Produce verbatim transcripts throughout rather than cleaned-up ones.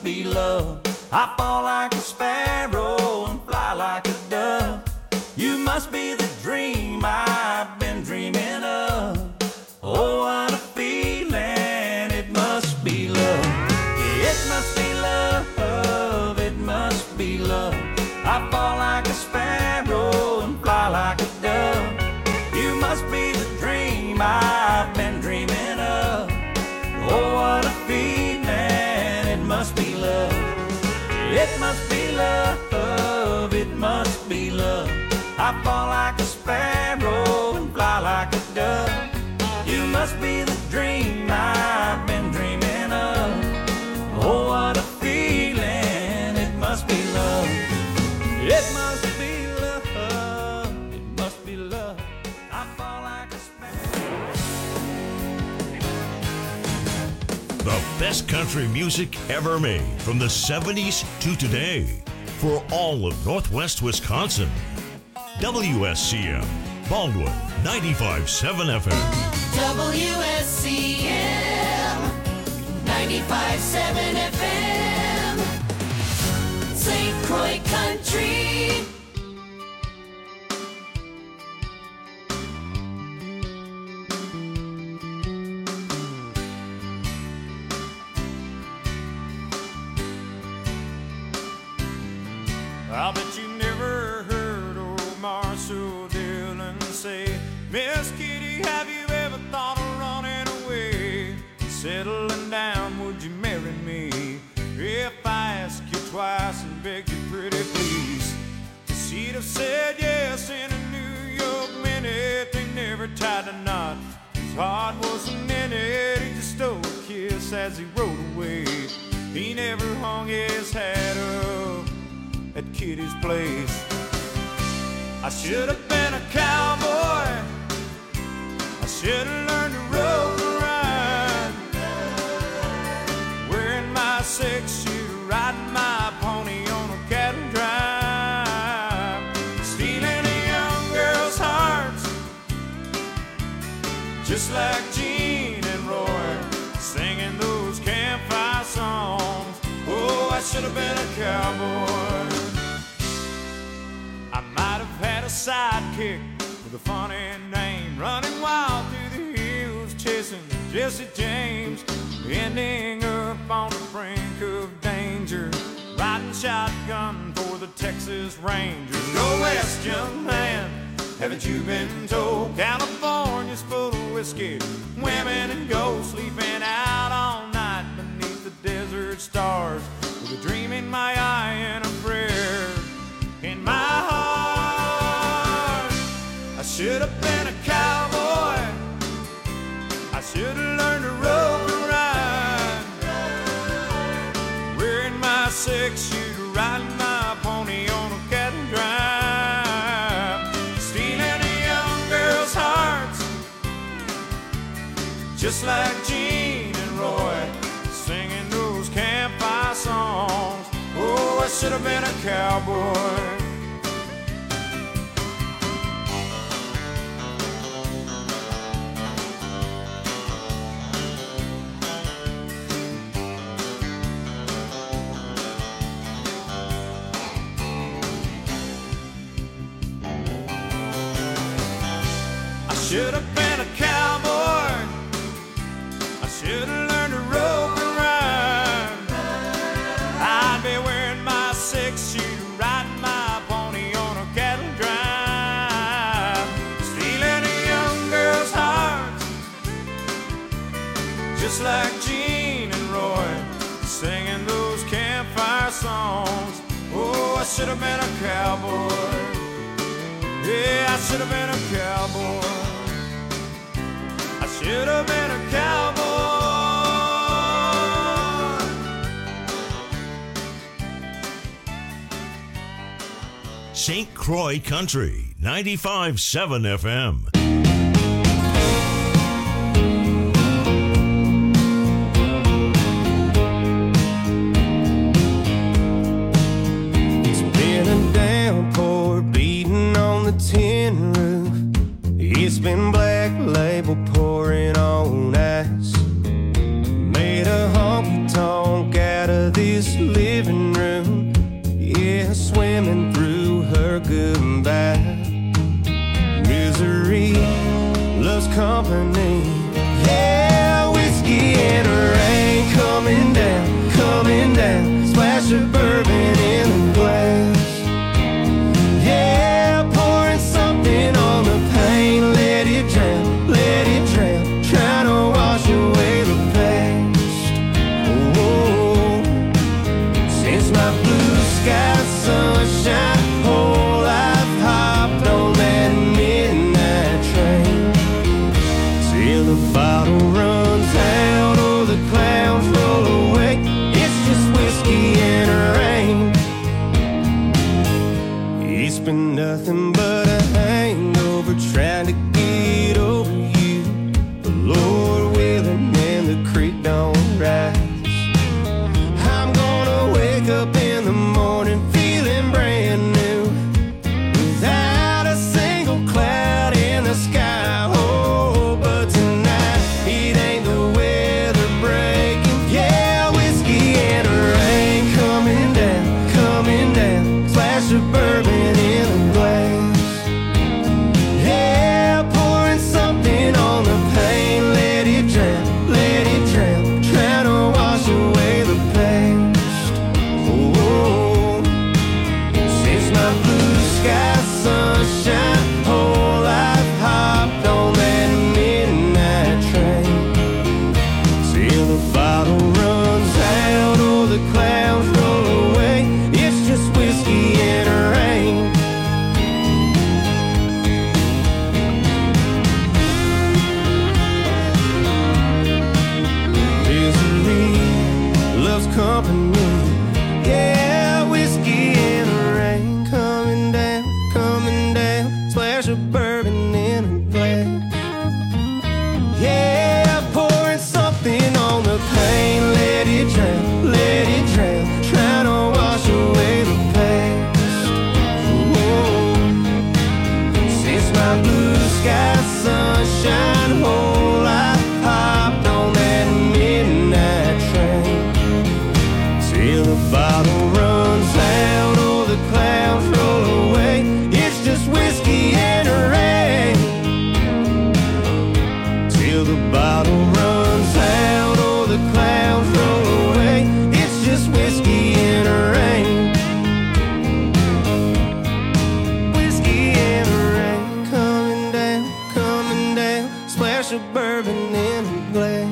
be love. I fall like a sparrow and fly like a dove. You must be the dream I've been dreaming of. Oh, what a feeling, it must be love. It must be love, it must be love. I fall like a sparrow and fly like a dove. You must be the dream I've been dreaming of. Oh, what a feeling, it must be love. It must be love, it must be love. I fall like a sparrow and fly like a dove. You must be the dream I've been dreaming of. Oh, what a feeling, it must be love. It must be love, it must be love. I fall like a sparrow. The best country music ever made from the seventies to today for all of Northwest Wisconsin. W S C M, Baldwin, ninety-five point seven F M. W S C M, ninety-five point seven F M. Saint Croix Country. I bet you never heard old Marshall Dillon say, Miss Kitty, have you ever thought of running away? Settling down, would you marry me? If I ask you twice and beg you pretty please, she'd have said yes in a New York minute. They never tied a knot, his heart wasn't in it. He just stole a kiss as he rode away. He never hung his hat up at Kitty's place. I should have been a cowboy, I should have learned to rope and ride, wearing my six-shooter, riding my pony on a cattle drive, stealing a young girl's hearts, just like Gene and Roy, singing those campfire songs. Oh, I should have been a cowboy. I might have had a sidekick with a funny name, running wild through the hills, chasing Jesse James, ending up on the brink of danger, riding shotgun for the Texas Rangers. Go west, young man, haven't you been told? California's full of whiskey, women and gold, sleeping out all night beneath the desert stars, with a dream in my eye and a prayer in my heart. I should have been a cowboy, I should have learned to rope and ride, wearing my six-shooter, riding my pony on a cattle drive, stealing a young girl's hearts, just like Gene and Roy, singing those campfire songs. Oh, I should have been a cowboy. I should have been a cowboy, I should have learned to rope and ride, I'd be wearing my six-shooter, riding my pony on a cattle drive, stealing a young girl's heart, just like Gene and Roy, singing those campfire songs. Oh, I should have been a cowboy. Yeah, I should have been a cowboy. I should have been a cowboy. Saint Croix Country, ninety-five point seven F M. It's been a downpour beating on the tin roof. It's been Black Label pouring on ice. Made a honky tonk out of this living room, yeah, swimming through her goodbye. Misery loves company, yeah, whiskey and rain coming down, coming down, splash of bourbon in the glass. Yeah, pouring something on the pain, let it drown, let it drown, trying to wash away the past. Oh, since my blue sky sunshine, whole life hopped on that midnight train, till the bottle runs out or the clouds roll away. It's just whiskey and rain. It's been nothing but a hangover trying to get over you. The Lord willing and the creek don't rise. I'm gonna wake up in the morning feeling brand new, without a single cloud in the sky. Oh, but tonight it ain't the weather breaking. Yeah, whiskey and rain coming down, coming down, splash of bourbon in a glass. Yeah, pouring something on the pain, let it drown, let it drown, trying to wash away the past. Oh, since my blue sky sunshine, whole life hopped on that midnight train, till the bottle runs out or the clouds roll away. It's just whiskey and rain. Misery loves company, yeah, whiskey and rain coming down, coming down, splash of bourbon in a glass. Yeah, pouring something on the pain, let it drown, let it drown, trying to wash away the past. Whoa. Since my blue sky sunshine, whole life hopped on that midnight train, till the bottle runs out or the clouds roll away. It's just whiskey and rain, till the bottle runs out or the clouds roll away. It's just whiskey and rain. Whiskey and rain coming down, coming down, splash of bourbon in a glass.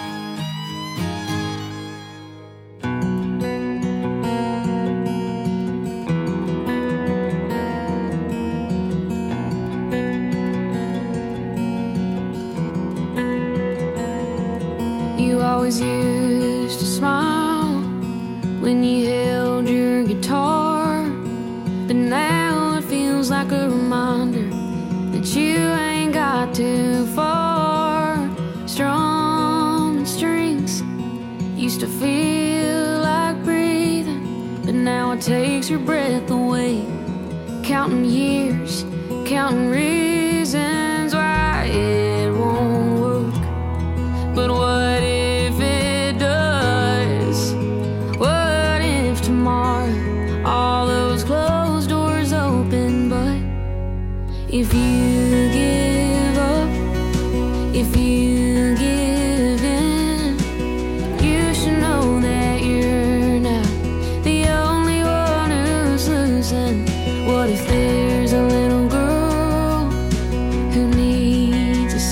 You always used to smile when you held your guitar, but now it feels like a reminder that you ain't got too far. Strumming strings used to feel like breathing, but now it takes your breath away. Counting years, counting reasons why it won't work. But what if it does? What if tomorrow all those closed doors open? But if you give up, if you give in, you should know that you're not the only one who's losing. What if there's a little girl who needs a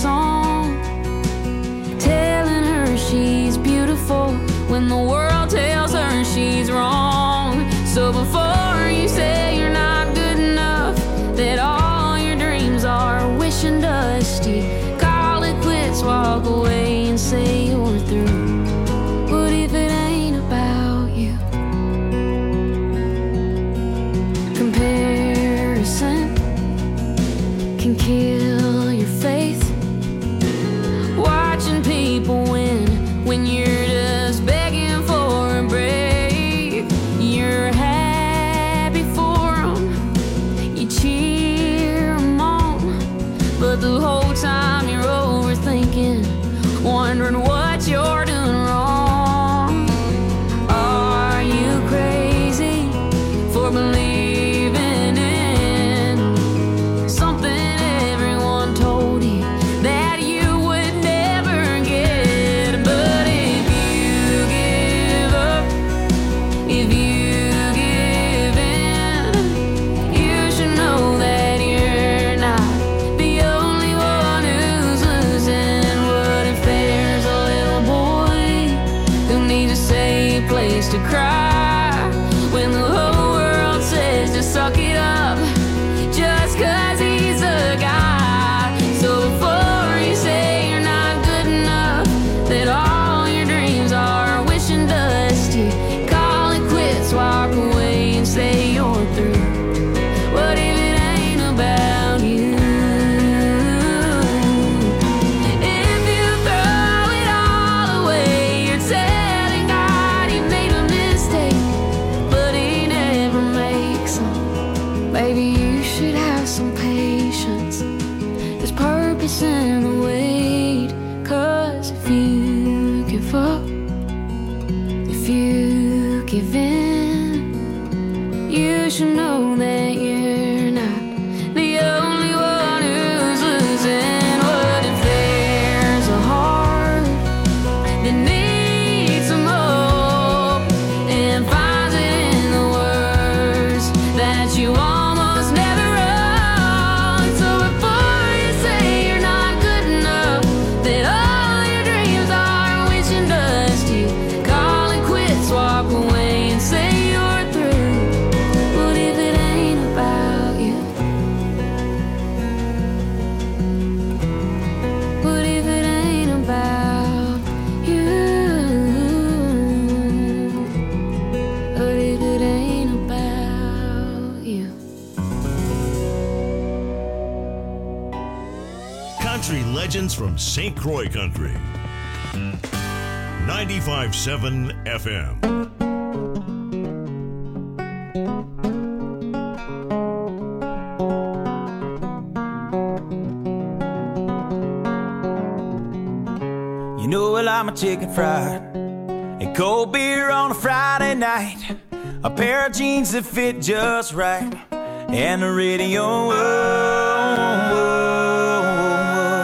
place to cry when the whole world says just suck it up just 'cause he's a guy. So before you say you're not good enough, that all your dreams are wishing dusty, call it quits, walk away and say you're through. What if it ain't about you? If you throw it all away, you're telling God he made a mistake, but he never makes them. Baby, you should have some patience. There's purpose in the wait, 'cause if you give up, if you give in, you should know that you're not the only one who's losing. What if there's a heart that needs some hope and finds it in the words that you almost never wrote? So before you say you're not good enough, that all your dreams are wishing dusty, call it quits, walk away and say you're through. What if it ain't about you? What if it ain't about you? What if it ain't about you? Country legends from Saint Croix Country. ninety-five point seven F M. You know, well, I'm a chicken fried and cold beer on a Friday night, a pair of jeans that fit just right, and the radio. Whoa, whoa, whoa.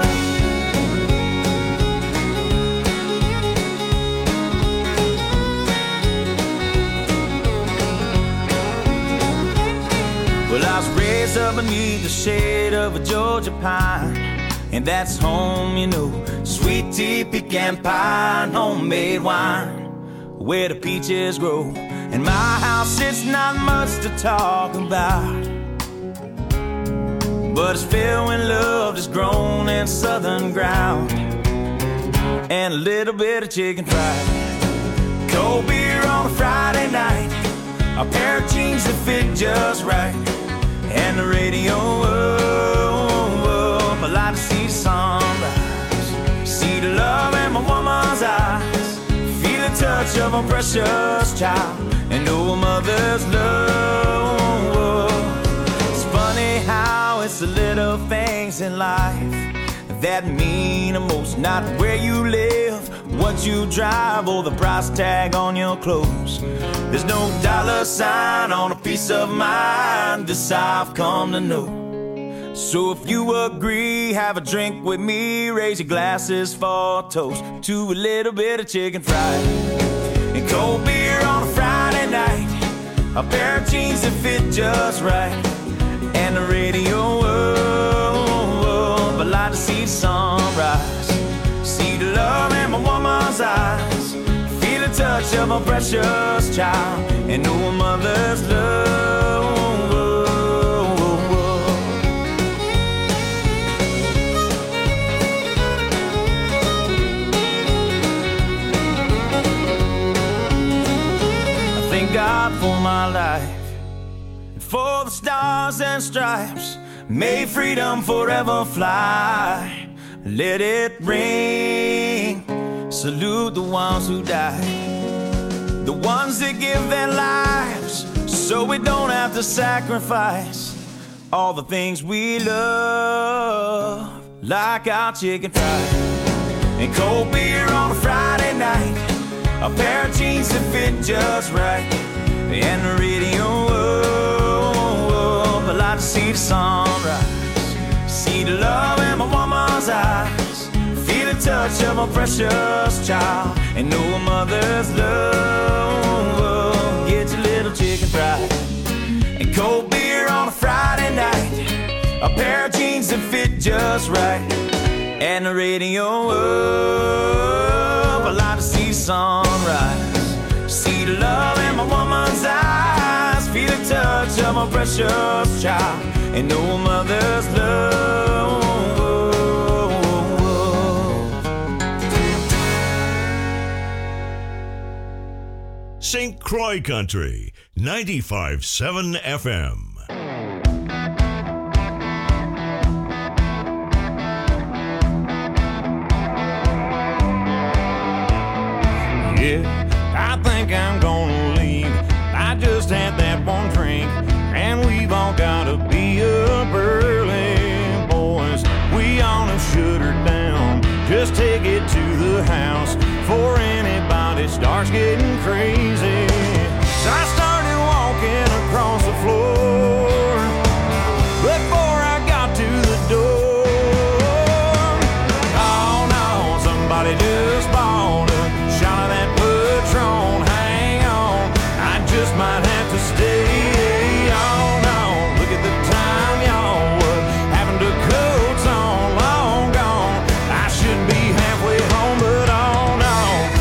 Well, I was raised up beneath the shade of a Georgia pine, and that's home, you know. Sweet tea, pecan pie, and homemade wine, where the peaches grow. In my house, it's not much to talk about, but it's filled with love that's grown in southern ground, and a little bit of chicken fried. Cold beer on a Friday night, a pair of jeans that fit just right, and the radio. Whoa, whoa, I like to see the sunrise, see the love in my woman's eyes, feel the touch of a precious child, and know a mother's love. It's funny how it's the little things in life that mean the most, not where you live, what you drive, or the price tag on your clothes. There's no dollar sign on a piece of mind, this I've come to know. So if you agree, have a drink with me, raise your glasses for a toast to a little bit of chicken fried and cold beer on a Friday night, a pair of jeans that fit just right, and the radio. Whoa, whoa, I like to see the sunrise, see the love in my woman's eyes, feel the touch of a precious child, and know a mother's love. Thank God for my life, and for the stars and stripes. May freedom forever fly. Let it ring. Salute the ones who died, the ones that give their lives so we don't have to sacrifice all the things we love, like our chicken fried and cold beer on a Friday night, a pair of jeans that fit just right, and the radio. Whoa, I like to see the sunrise, see the love in my woman's eyes, feel the touch of a precious child, and know a mother's love. Get your little chicken fried and cold beer on a Friday night, a pair of jeans that fit just right, and the radio. I like to see sunrise, see the love more precious child and no mother's love. Saint Croix Country, ninety-five point seven F M. Yeah, I think I'm gonna leave. I just had that one drink, and we've all gotta be up early, boys. We ought to shut her down, just take it to the house before anybody starts getting crazy. So I started walking across the floor before I got to the door. Oh no, somebody just bought a shot of that Patron. Hang on, I just might have to stay. Oh no, look at the time, y'all. What happened to coats on? Long gone. I should be halfway home, but oh no.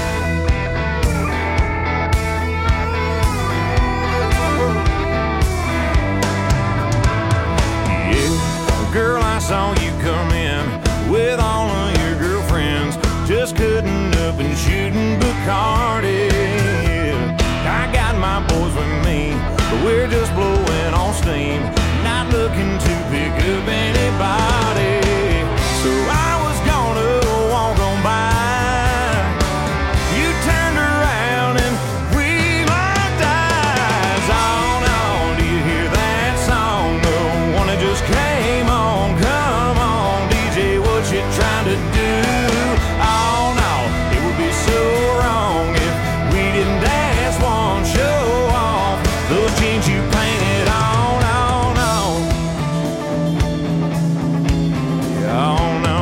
Yeah, girl, I saw you come in with all of your girlfriends, just cutting up and shooting Bacardi. I got my boys with me, but we're just blowing on steam, not looking to pick up anybody. So I was gonna walk on by. You turned around and we locked eyes. Oh no, do you hear that song? The one that just came on. Come on, D J, what you trying to do? Oh no, it would be so wrong if we didn't dance one, show off those jeans you painted on. Oh no, yeah, oh no.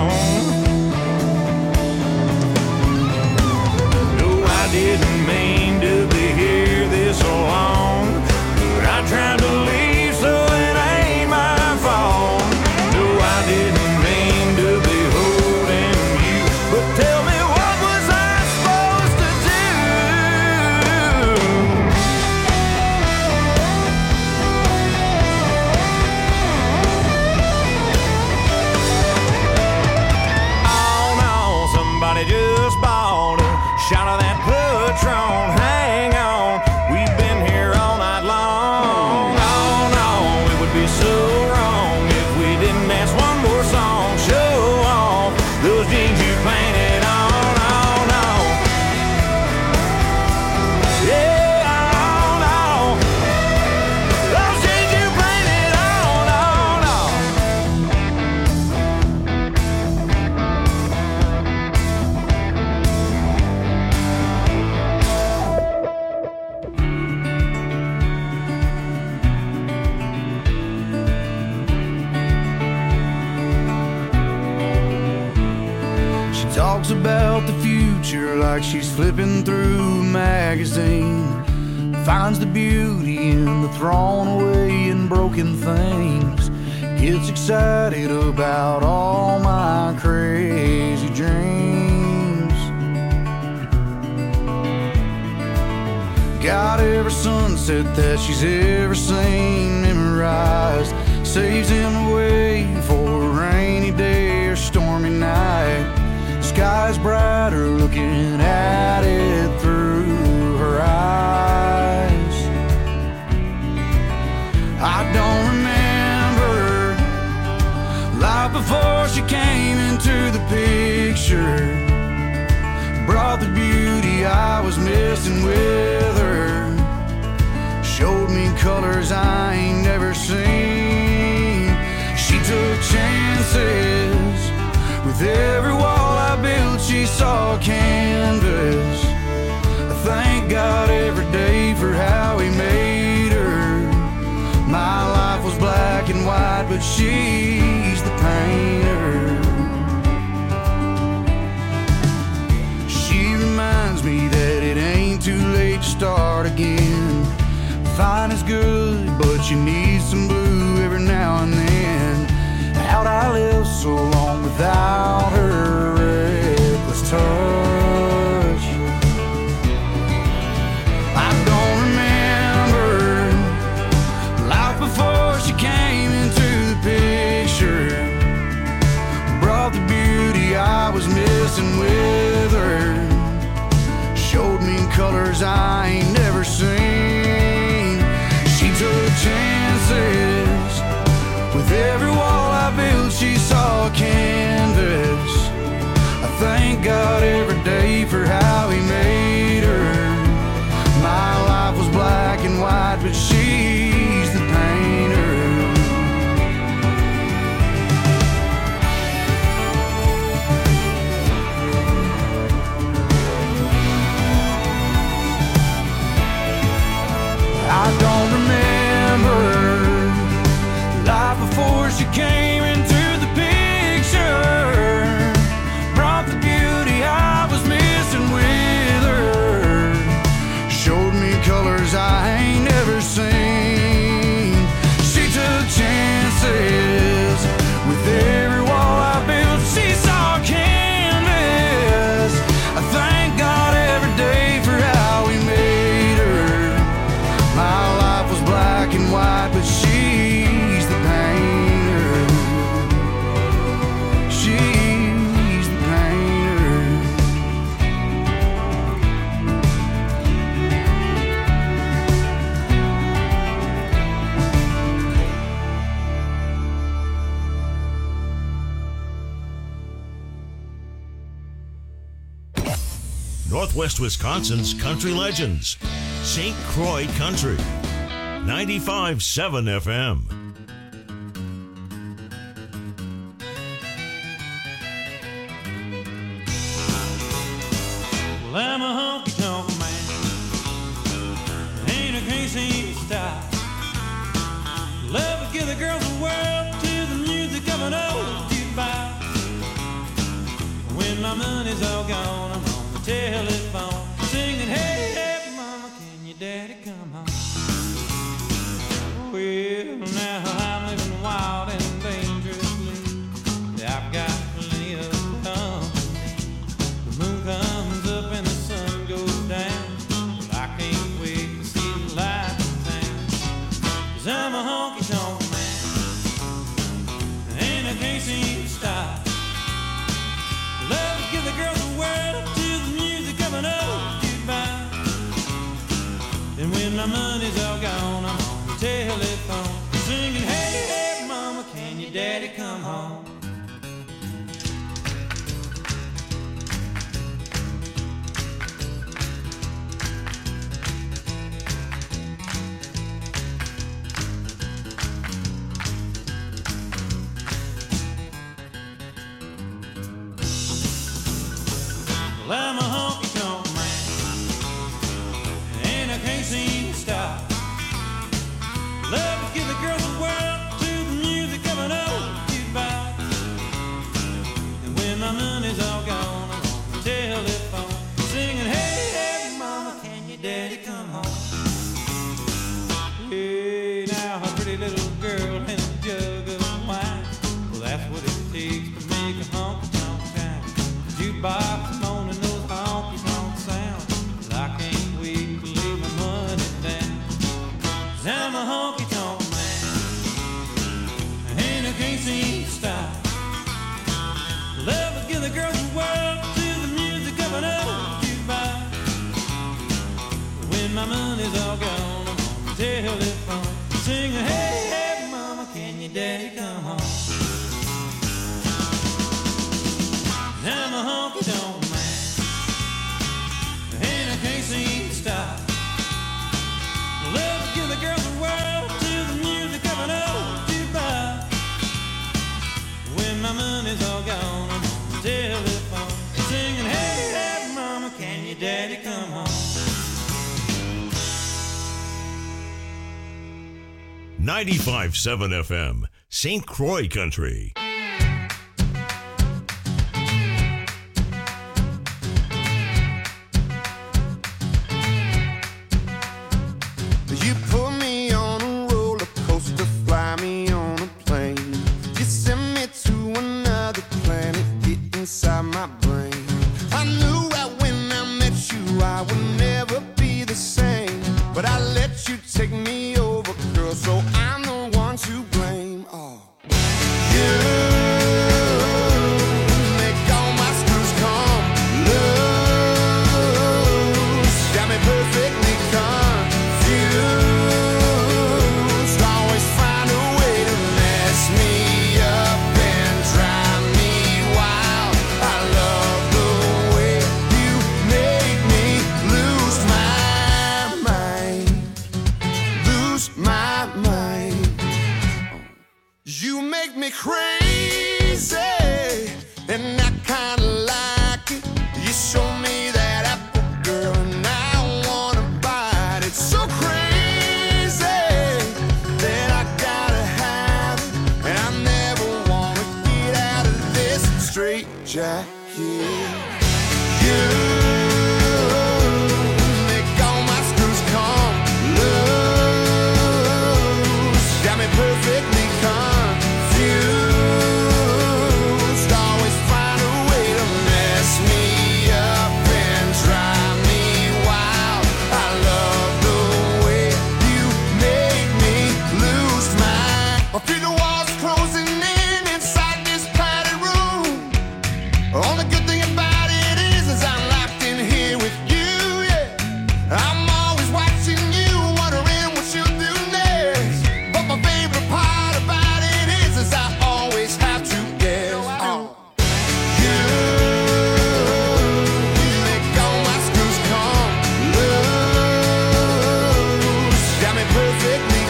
No, I didn't mean to be here this long, but I tried to leave, so it ain't my fault. No, I didn't mean to be holding you, but tell me, what was I supposed to do? Oh no, somebody just bought a shot of that Patron. Hang on, we've been here all night long. Oh no, it would be so wrong if we didn't dance one more song. Show off those jeans you painted on. Oh no, yeah, oh no, those jeans you painted on. Oh no. She talks about the future like she's flipping through a magazine. Finds the beauty in the thrown away and broken things. Gets excited about all my crazy dreams. Got every sunset that she's ever seen memorized. Saves him away for a rainy day or stormy night. Sky's brighter looking at it through her eyes. I don't remember life before she came into the picture. Brought the beauty I was missing with her. Showed me colors I ain't never seen. She took chances. With every wall I built, she saw canvas. I thank God every day for how he made her. My life was black and white, but she's the painter. She reminds me that it ain't too late to start again. Fine is good, but you need some blue every now and then. How'd I live so long without her reckless touch? I don't remember life before thank God every day for how he made her. My life was black and white, but she's the painter. I don't remember life before she came into the picture. Brought the beauty I was missing with her. Showed me colors I ain't never seen. She took chances with every wall I built. She saw canvas. I thank God every day for how he made her. My life was black and white, but she's the painter. She's the painter. Northwest Wisconsin's country legends. Saint Croix Country. ninety-five point seven F M. Well, I'm a honky-tonk man. Ain't a can't seem to stop. Love to give the girls the world to the music of an old jukebox. When my money's all gone, I'm on the telephone singing, hey, hey, mama, can your daddy come home? Well, now I'm living wild and dangerously. I've got plenty of company. The moon comes up and the sun goes down. But I can't wait to see the light in town. 'Cause I'm a honky-tonk man, and I can't seem to stop. Love to give the girls the world to the music of an old jukebox. And when my money's all gone, I'm on the telephone singing, hey, hey, mama, can your daddy come home? Well, I'm a honky-tonk man, and I can't seem to stop. Love to give the girls the world to the music of an old jukebox. And when my money's all gone, I'm on the telephone singing, hey, hey, mama, can your daddy come home? Hey, now a pretty little girl and a jug of wine. Well, that's what it takes to make a honky-tonk town. Jukebox moaning those honky-tonk sounds. But I can't wait to lay my money down. 'Cause I'm a honky-tonk man, and I can't seem to stop. Love to give the girls the world to the music of an old jukebox. When my money's all gone, I'm on the telephone singing, hey, hey, mama, can your daddy come home? I'm a honky-tonk man, and I can't seem to stop. Love to give the girls the world to the music of an old jukebox. When my money's all gone, I'm on the telephone singing, hey, hey, mama, can your daddy come home? ninety-five point seven F M. Saint Croix Country. You put me on a roller coaster, fly me on a plane. You send me to another planet, get inside my brain. I knew right when I met you I would never be the same. But I let you take me over, girl, so I'm the one to blame. Oh, you make all my screws come loose. Got me perfectly confused. Always find a way to mess me up and drive me wild. I love the me crazy, and I kinda like it. You show me that apple, girl, and I wanna bite it. So crazy that I gotta have it, and I never wanna get out of this straight jacket. You make all my screws come loose, got me perfectly confused. Always find a way to mess me up and drive me wild. I love the way you make me lose my. I feel the walls closing in inside this padded room. Only good thing about it is, is I'm locked in here with you, yeah. I'm always watching you, wondering what you'll do next. But my favorite part about it is, is I always have to guess. Oh. You make all my screws come loose, got me perfectly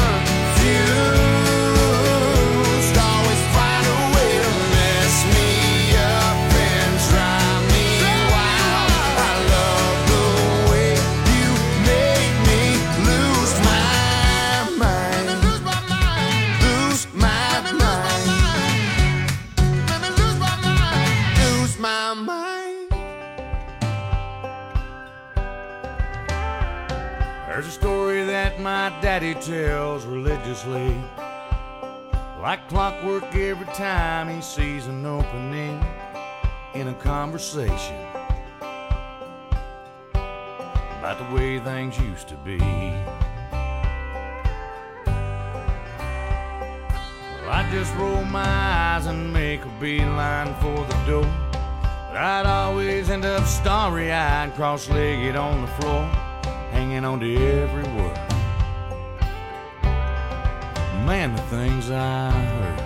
confused. Always find a way to mess me up and drive me wild. I love the way you make me lose my mind. Lose my mind. Lose my mind. Let me lose my mind. Lose my mind. There's a story that my daddy tells religiously, like clockwork every time he sees an opening in a conversation about the way things used to be. Well, I just roll my eyes and make a beeline for the door, but I'd always end up starry-eyed, cross-legged on the floor, hanging on to every word. Man, the things I heard.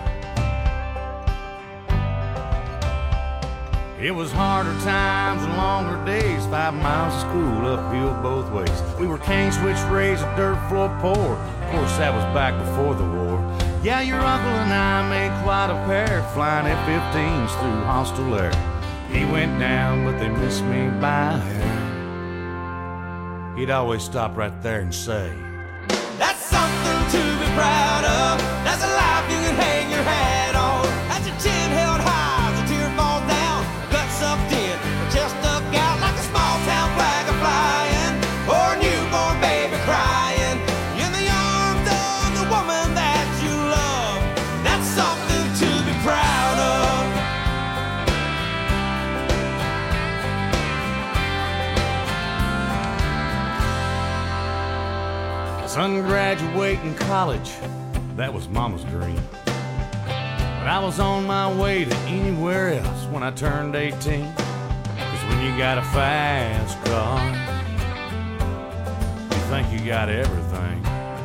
It was harder times and longer days, five miles of school uphill both ways. We were cane switch raised, a dirt floor poor. Of course, that was back before the war. Yeah, your uncle and I made quite a pair, flying F fifteens through hostile air. He went down, but they missed me by a hair. He'd always stop right there and say, That's something to be proud of. That's a life you can hang your hat on. That's your chin held high as a tear falls down. Gut sucked in, chest stuck out like a small town flag a flying, or a newborn baby crying in the arms of the woman that you love. That's something to be proud of. son graduating college, that was mama's dream. But I was on my way to anywhere else when I turned eighteen. Cause when you got a fast car, you think you got everything.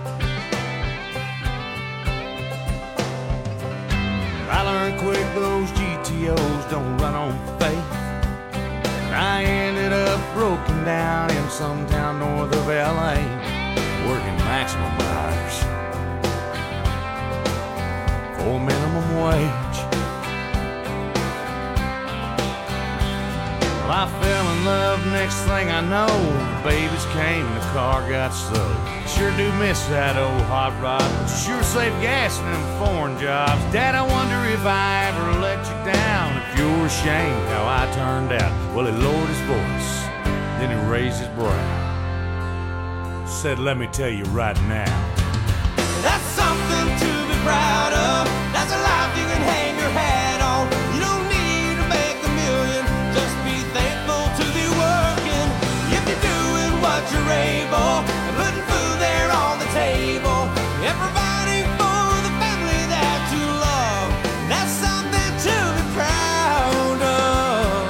I learned quick those G T Os don't run on faith. I ended up broken down in some town north of L A, working maximum hours for minimum wage. Well, I fell in love, next thing I know, the babies came and the car got sold. Sure do miss that old hot rod, but you sure save gas in them foreign jobs. Dad, I wonder if I ever let you down, if you're ashamed how I turned out. Well, he lowered his voice, then he raised his brow, said, let me tell you right now, that's something to be proud of. That's a life you can hang your hat on. You don't need to make a million, just be thankful to be working. If you're doing what you're able, and putting food there on the table, and providing for the family that you love, that's something to be proud of.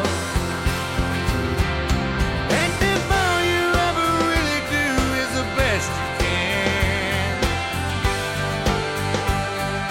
and if all you ever really do is the best you can,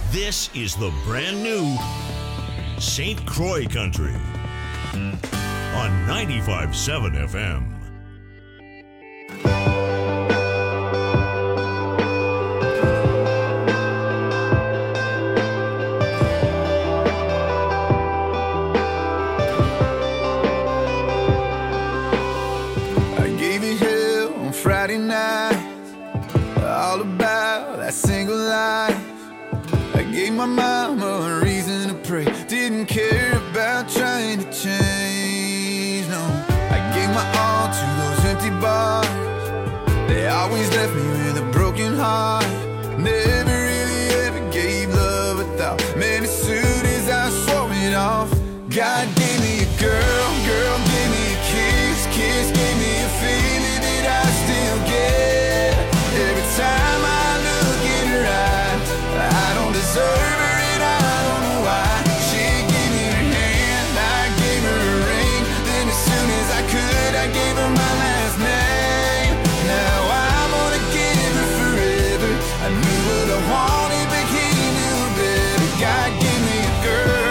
This is the brand new Saint Croix Country on ninety-five point seven F M. I gave you hell on Friday night, all about that single life. I gave my mama a reason to pray, didn't care about trying to change, no. I gave my all to those empty bars, they always left me with a broken heart. Never really ever gave love a thought, man, as soon as I swore it off. God gave me a girl, girl gave me a kiss, kiss gave me a feeling that I still get. Every time I look in her eyes, I don't deserve her and I don't know why. She gave me her hand, I gave her a ring, then as soon as I could I gave her my last name. Now I'm gonna give her forever. I knew what I wanted but he knew better. God gave me a girl.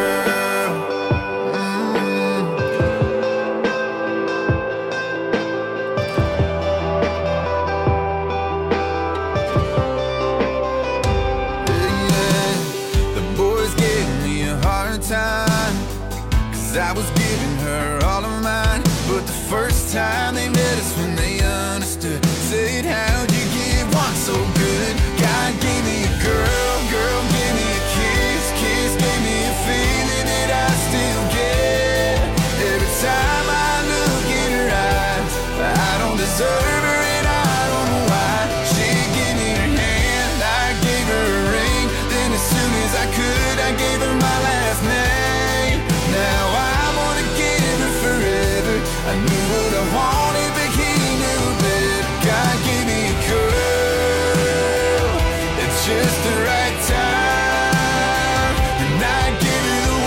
Time, cause I was giving her all of mine, but the first time they met us when they understood, said how'd you give one so good? God gave me a girl, girl gave me a kiss, kiss gave me a feeling that I still get. Every time I look in her eyes, I don't deserve her and I don't know why. She gave me her hand, I gave her a ring, then as soon as I could I gave her my last name. Now I'm gonna give her forever. I knew what I wanted but he knew better. God gave me a girl at just the right time, and I give her the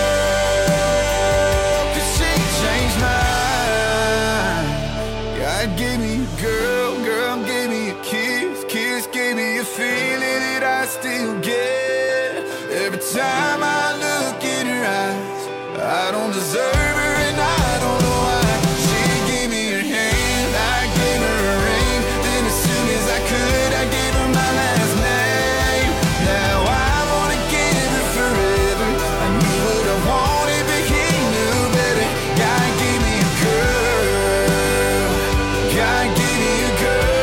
world cause she changed mine. God gave me a girl, girl gave me a kiss, kiss gave me a feeling that I still get. Every time I look in her eyes, I don't deserve her and I don't know why. She gave me her hand, I gave her a ring, then as soon as I could I gave her my last name. Now I wanna give her forever. I knew what I wanted but he knew better. God gave me a girl, God gave me a girl.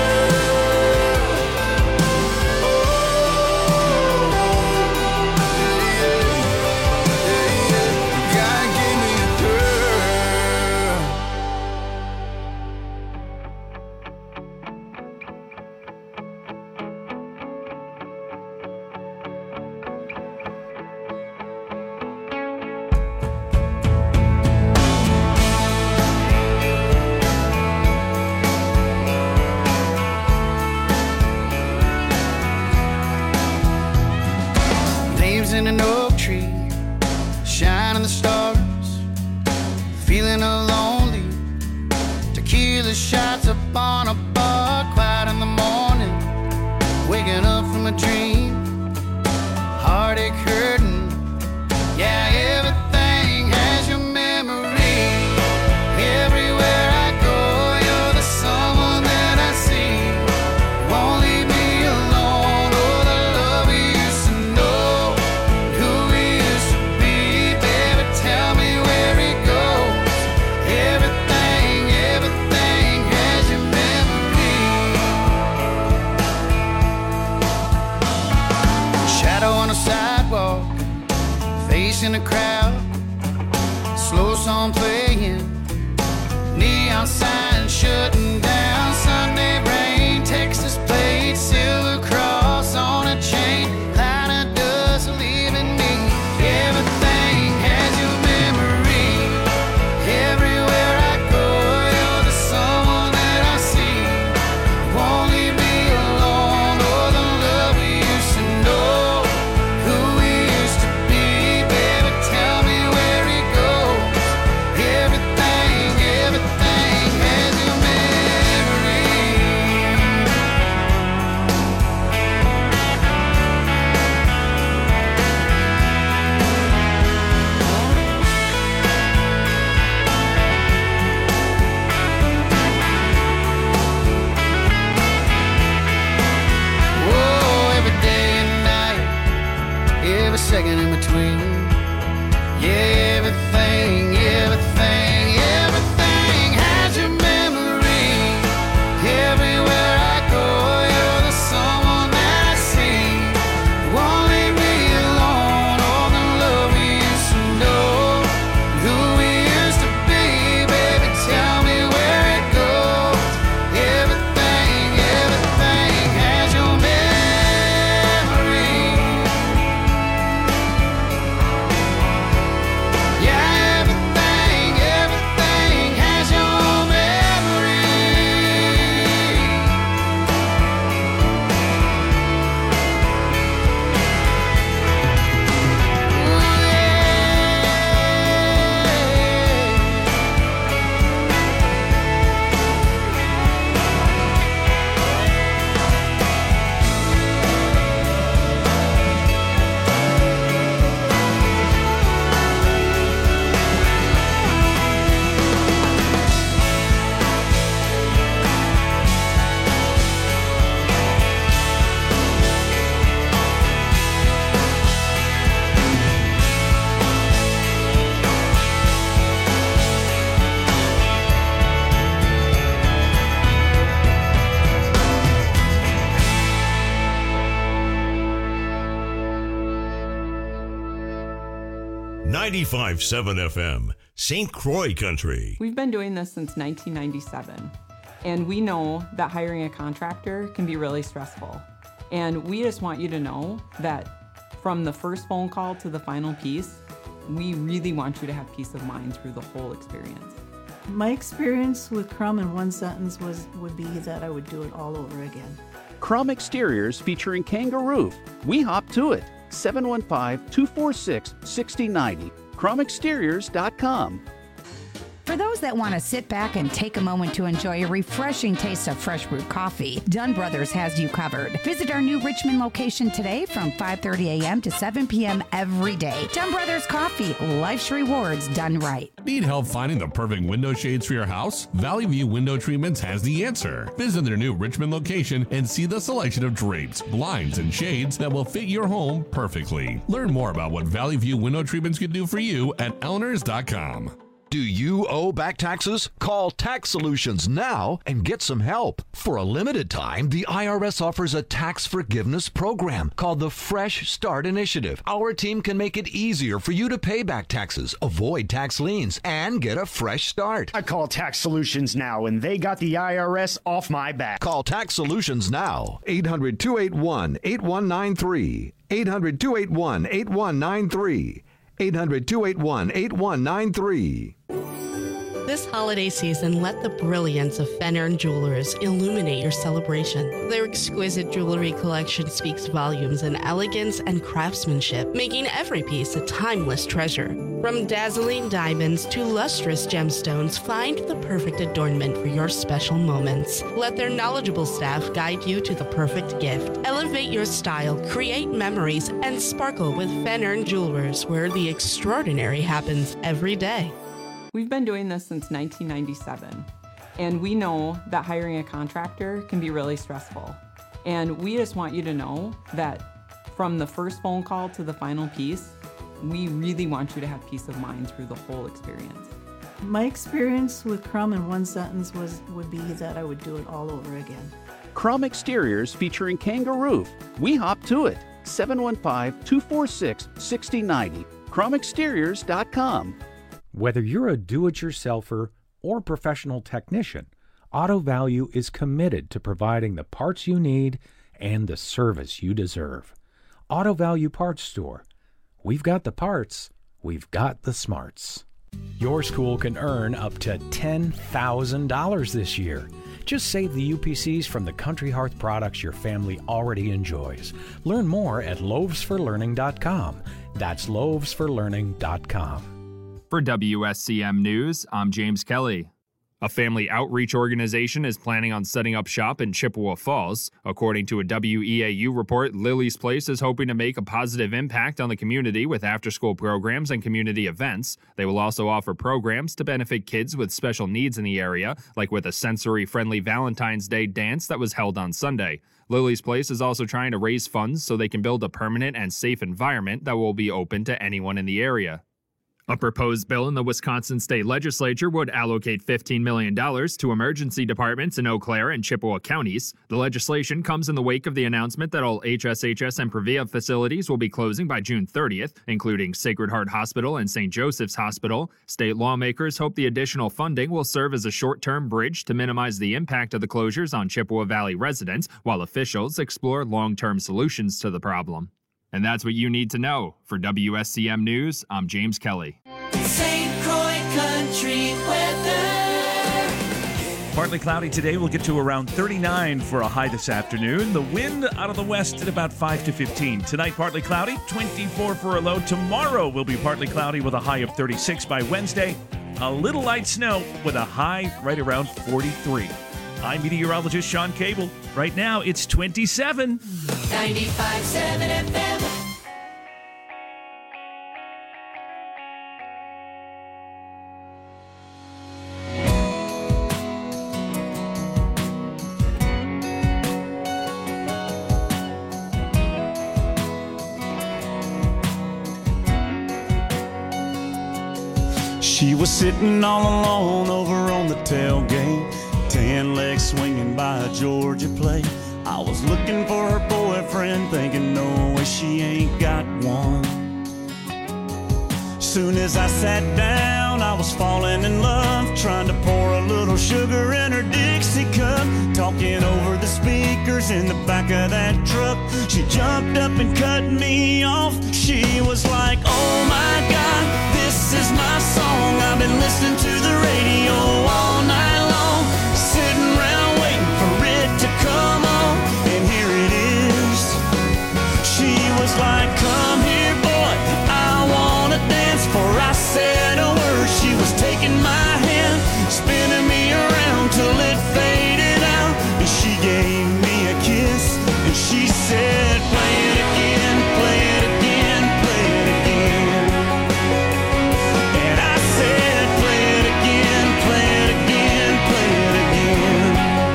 Leaves in an oak tree, shining the stars, feeling lonely. Tequila shots up on a bar, quiet in the morning, waking up from a dream, heartache hurting. Yeah, everything has your memory. Everywhere I go, you're the someone that I see. Won't leave me alone. Oh, the love we used to know, who we used to be. Baby, tell me where it goes. Everything, everything has your memory. Shadow on a sidewalk, facing a crowd, slow song playing, neon sign shutting down. Sunday rain, Texas plate, silver cross on a chain, line of dust leaving me. Everything has your memory. Everywhere I go, you're the someone that I see. Won't leave me alone. Oh, the love we used to know, who we used to be. Baby, tell me where it goes. Everything, everything has your memory. second in between. Yeah, everything, everything, everything has your memory. Everywhere I go, you're the someone that I see. Won't leave me alone, all the love we used to know. Who we used to be, baby, tell me where it goes. Everything, everything has your memory. Yeah, everything, everything has your memory. ninety-five point seven F M, Saint Croix Country. We've been doing this since nineteen ninety-seven, and we know that hiring a contractor can be really stressful. And we just want you to know that from the first phone call to the final piece, we really want you to have peace of mind through the whole experience. My experience with Crum in one sentence was would be that I would do it all over again. Crum Exteriors featuring Kangaroo. We hop to it. seven one five, two four six, six zero nine zero. crum exteriors dot com. For those that want to sit back and take a moment to enjoy a refreshing taste of fresh brewed coffee, Dunn Brothers has you covered. Visit our new Richmond location today from five thirty a.m. to seven p.m. every day. Dunn Brothers Coffee, life's rewards done right. Need help finding the perfect window shades for your house? Valley View Window Treatments has the answer. Visit their new Richmond location and see the selection of drapes, blinds, and shades that will fit your home perfectly. Learn more about what Valley View Window Treatments can do for you at elinors dot com. Do you owe back taxes? Call Tax Solutions now and get some help. For a limited time, the I R S offers a tax forgiveness program called the Fresh Start Initiative. Our team can make it easier for you to pay back taxes, avoid tax liens, and get a fresh start. I call Tax Solutions now, and they got the I R S off my back. Call Tax Solutions now. eight hundred, two eight one, eight one nine three. eight hundred, two eight one, eight one nine three. eight hundred, two eight one, eight one nine three. This holiday season, let the brilliance of Fenner Jewelers illuminate your celebration. Their exquisite jewelry collection speaks volumes in elegance and craftsmanship, making every piece a timeless treasure. From dazzling diamonds to lustrous gemstones, find the perfect adornment for your special moments. Let their knowledgeable staff guide you to the perfect gift. Elevate your style, create memories, and sparkle with Fenner Jewelers, where the extraordinary happens every day. We've been doing this since nineteen ninety-seven, and we know that hiring a contractor can be really stressful. And we just want you to know that from the first phone call to the final piece, we really want you to have peace of mind through the whole experience. My experience with Crum in one sentence was would be that I would do it all over again. Crum Exteriors featuring Kangaroo. We hop to it. seven one five, two four six, six zero nine zero. crum exteriors dot com. Whether you're a do-it-yourselfer or professional technician, Auto Value is committed to providing the parts you need and the service you deserve. Auto Value Parts Store. We've got the parts, we've got the smarts. Your school can earn up to ten thousand dollars this year. Just save the U P Cs from the Country Hearth products your family already enjoys. Learn more at loaves for learning dot com. That's loaves for learning dot com. For W S C M News, I'm James Kelly. A family outreach organization is planning on setting up shop in Chippewa Falls. According to a W E A U report, Lily's Place is hoping to make a positive impact on the community with after-school programs and community events. They will also offer programs to benefit kids with special needs in the area, like with a sensory-friendly Valentine's Day dance that was held on Sunday. Lily's Place is also trying to raise funds so they can build a permanent and safe environment that will be open to anyone in the area. A proposed bill in the Wisconsin State Legislature would allocate fifteen million dollars to emergency departments in Eau Claire and Chippewa counties. The legislation comes in the wake of the announcement that all H S H S and Previa facilities will be closing by June thirtieth, including Sacred Heart Hospital and Saint Joseph's Hospital. State lawmakers hope the additional funding will serve as a short-term bridge to minimize the impact of the closures on Chippewa Valley residents, while officials explore long-term solutions to the problem. And that's what you need to know. For W S C M News, I'm James Kelly. Saint Croix Country weather. Partly cloudy today. We'll get to around thirty-nine for a high this afternoon. The wind out of the west at about five to fifteen. Tonight, partly cloudy, twenty-four for a low. Tomorrow will be partly cloudy with a high of thirty-six. By Wednesday, a little light snow with a high right around forty-three. I'm meteorologist Sean Cable. Right now, it's twenty-seven. ninety-five point seven F M. She was sitting all alone over on the tailgate, tan legs swinging by a Georgia plate. I was looking for her boyfriend, thinking no way she ain't got one. Soon as I sat down, I was falling in love, trying to pour a little sugar in her Dixie cup, talking over the speakers in the back of that truck. She jumped up and cut me off. She was like, oh my God, this is my song. I've been listening to the radio all night long, sitting around waiting for it to come on, and here it is. She was like, come here boy, I wanna dance. Before I said a word, she was taking my hand, spinning me around till it faded out, and she gave me a kiss, and she said, play it again, play it again, play it again. And I said, play it again, play it again, play it again.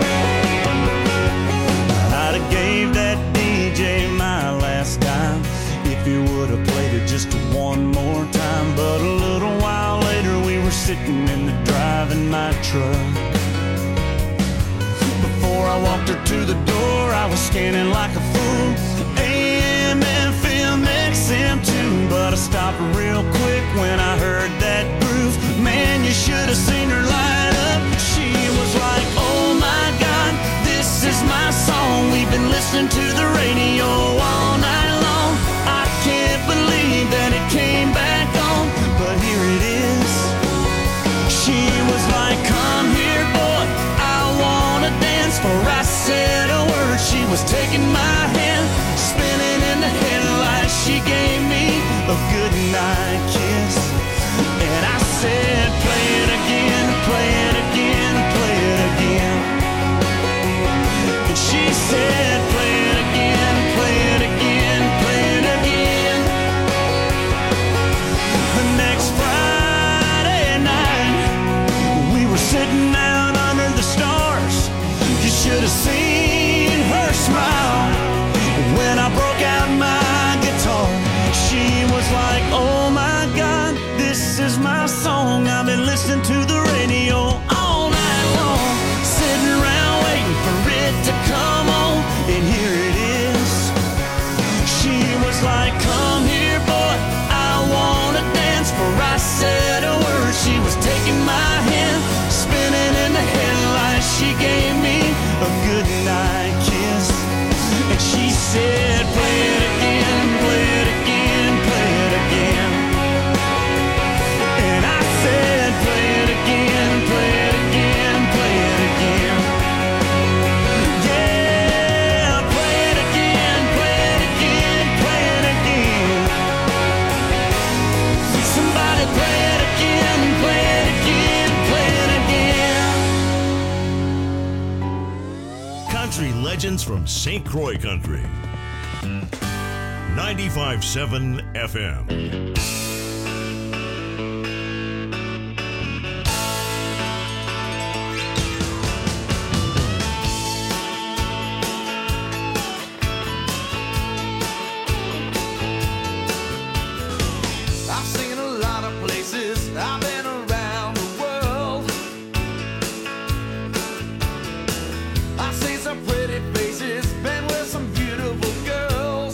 I'd have gave that D J my last dime if he would have played it just one more time. But a little while later we were sitting in the driving my truck. Before I walked her to the door, I was scanning like a fool, A M, F M, X M too. But I stopped real quick when I heard that groove. Man, you should have seen her light up. She was like, oh my God, this is my song. We've been listening to the radio all night long. I can't believe that it came back on, but here it is. She was like, come here boy, I wanna dance. Before I said a word, she was taking my hand, spinning in the headlights. She gave me a good night kiss, and I said, play it again, play it again, play it again. And she said, play it again, play it again, play it again. The next Friday night, we were sitting out under the stars. You should have seen her smile when I broke out my guitar. She was like, oh my God, this is my song. I've been listening to the radio all night long, sitting around waiting for it to come on, and here it is. She was like, come here boy, I wanna dance. Before I said a word, she was taking my hand, spinning in the headlights. She gave me a good night country legends from Saint Croix Country. ninety-five point seven F M. I've seen a lot of places, I've been around the world. I've seen some pretty faces, been with some beautiful girls.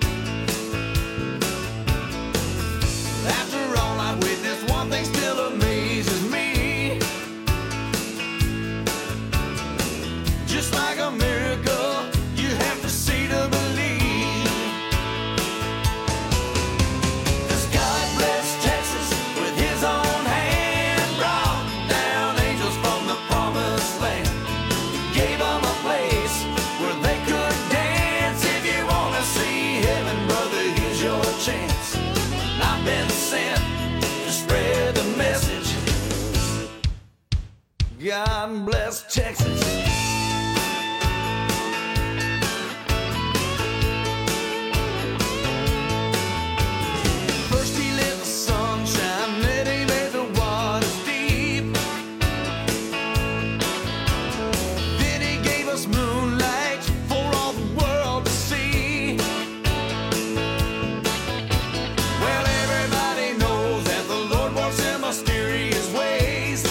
After all I've witnessed, one thing still amazes me. Just like a miracle, you have to see to believe. God bless Texas. First he let the sunshine, then he made the waters deep. Then he gave us moonlight for all the world to see. Well, everybody knows that the Lord works in mysterious ways.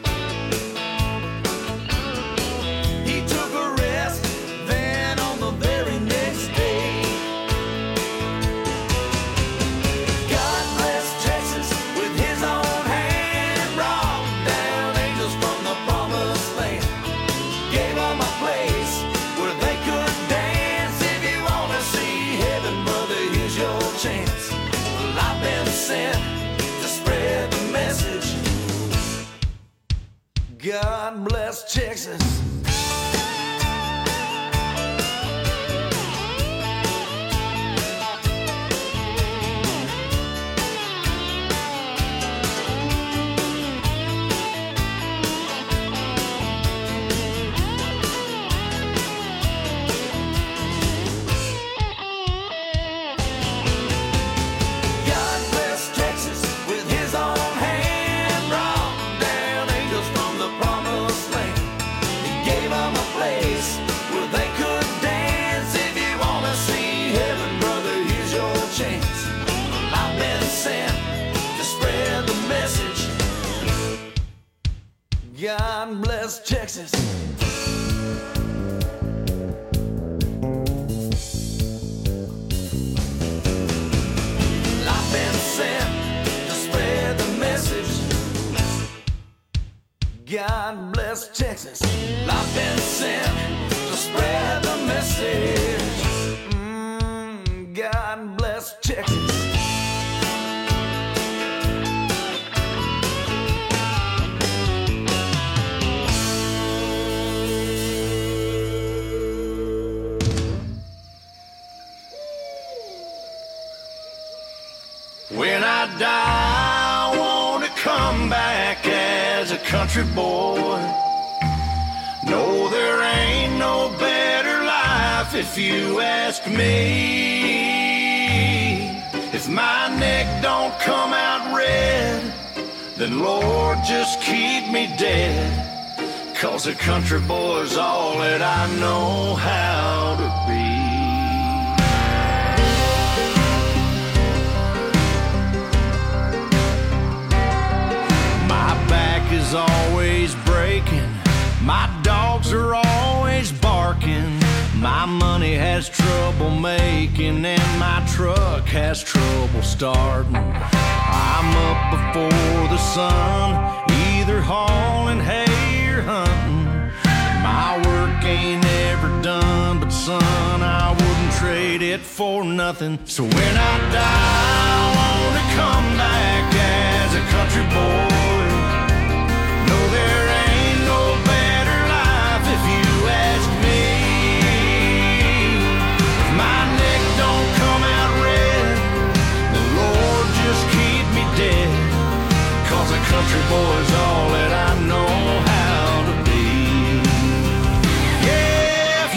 God bless Texas. God bless Texas. I've been sent to spread the message. God bless Texas. I've been sent to spread the message. Mm, God bless Texas. When I die, I want to come back as a country boy. No, there ain't no better life if you ask me. If my neck don't come out red, then Lord, just keep me dead. 'Cause a country boy's all that I know how to be. Is always breaking, my dogs are always barking, my money has trouble making, and my truck has trouble starting. I'm up before the sun, either hauling hay or hunting. My work ain't ever done, but son, I wouldn't trade it for nothing. So when I die, I want to come back as a country boy. No, there ain't no better life if you ask me. If my neck don't come out red, then Lord, just keep me dead. 'Cause a country boy's all that I know how to be. Yeah, if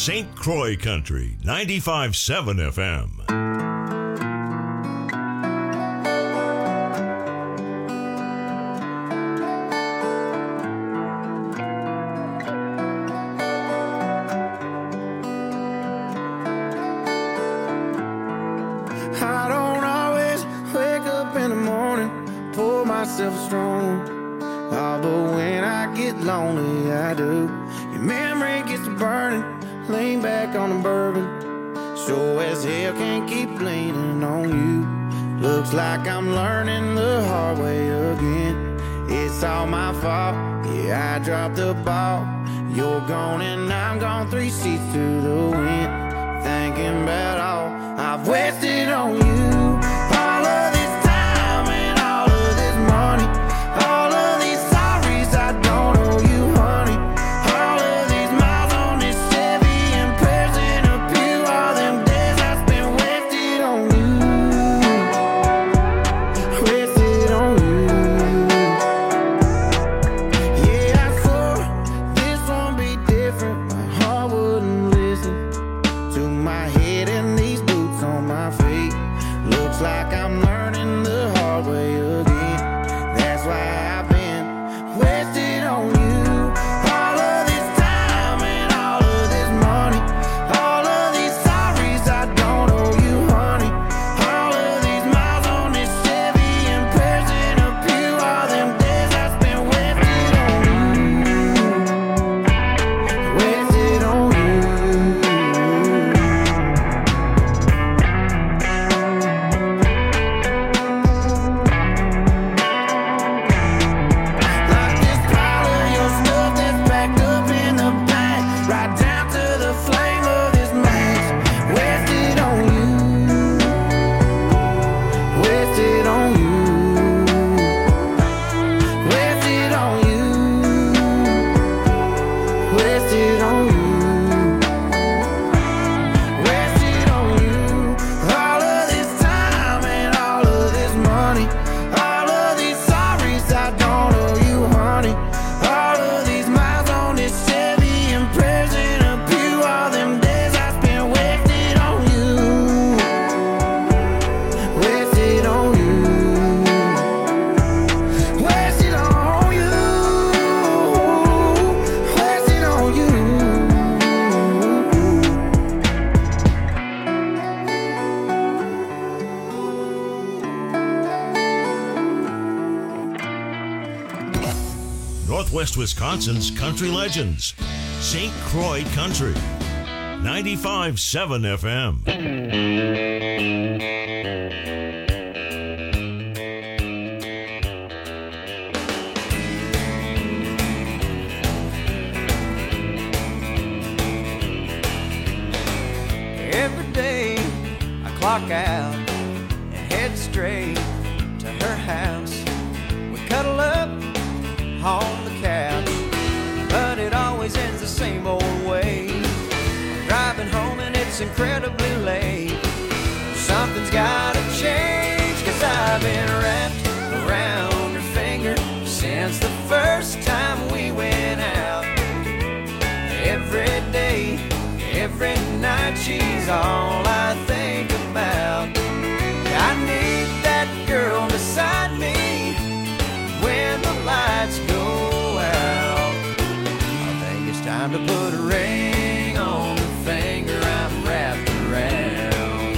Saint Croix Country, ninety-five point seven F M. I don't always wake up in the morning, pour myself a strong. Oh, but when I get lonely, I do. Your memory gets to burning, lean back on the bourbon. Sure as hell can't keep leaning on you. Looks like I'm learning the hard way again. It's all my fault, yeah, I dropped the ball. You're gone and I'm gone, three seats to the wind. Thinking about all I've wasted on you. All of this time and all of this money, all of these sorries I don't owe you, honey. All of these miles on this Chevy and prayers in a pew, all them days I spent wasted on you, wasted on you. Yeah, I swore this won't be different. My heart wouldn't listen to my head and these boots on my feet. Looks like I'm learning the hard way again. That's why I've been wasted on you. All of this time and all of this money, all of these sorries I don't owe you, honey. All of these miles on this Chevy and prayers in a pew, all them days I spent wasted on you, wasted on you. Like this pile of your stuff that's packed up in the back, right down to the flame of this match. Wasted on you, wasted on you, wasted on you, wasted on you, wasted on you. All of this time and all of this money, all of these sorries I don't owe you, honey. All of these miles on this Chevy and prayers in a pew, all them days I spent wasted on you, wasted on you, wasted on you, wasted on you. Northwest Wisconsin's country legends. Saint Croix Country, ninety-five point seven F M. Every day I clock out and head straight to her house. We cuddle up on the couch, but it always ends the same old way. I'm driving home and it's incredibly late. Something's gotta change, cause I've been wrapped around her finger since the first time we went out. Every day, every night, she's all I think about. I need that girl beside me when the lights go out. I think it's time to put a ring on the finger I'm wrapped around.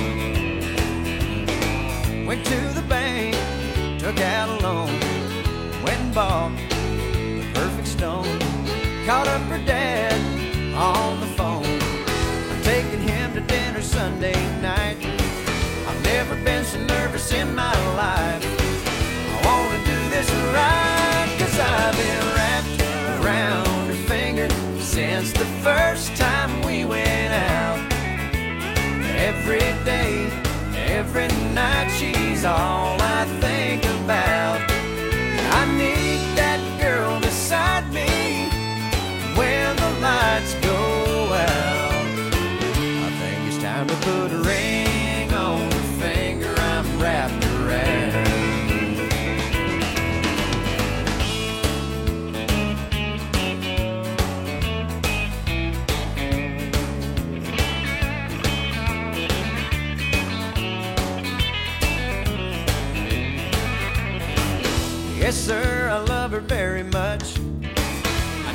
Went to the bank, took out a loan, went and bought the perfect stone. Called up her dad on the phone. I'm taking him to dinner Sunday night. I've never been so nervous in my life. I wanna do this right, cause I've been wrapped around her finger since the first time we went out. Every day, every night, she's all I think about. I need that girl beside me when the lights go out. I think it's time to put a ring on the finger I'm wrapped around.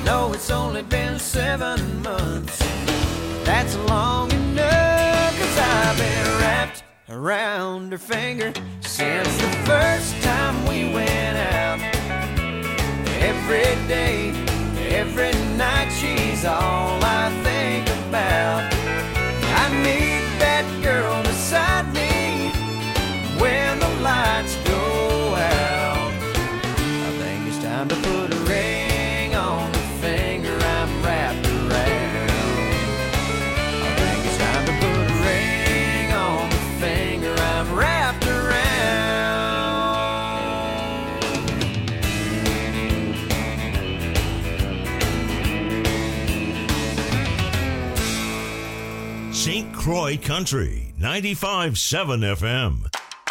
know it's only been seven months. That's long enough, cause I've been wrapped around her finger since the first time we went out. Every day, every night, she's all I think about. I need that girl beside me when the lights go out. I think it's time to put a ring on the finger I'm wrapped around. I think it's time to put a ring on the finger I'm wrapped around. Saint Croix Country, ninety-five point seven F M.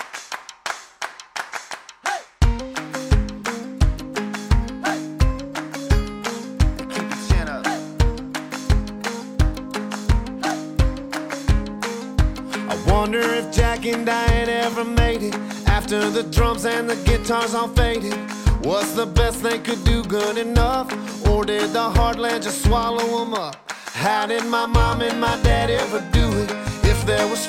Wonder if Jack and Diane ever made it after the drums and the guitars all faded. Was the best they could do good enough, or did the heartland just swallow them up? How did my mom and my dad ever do it? If there was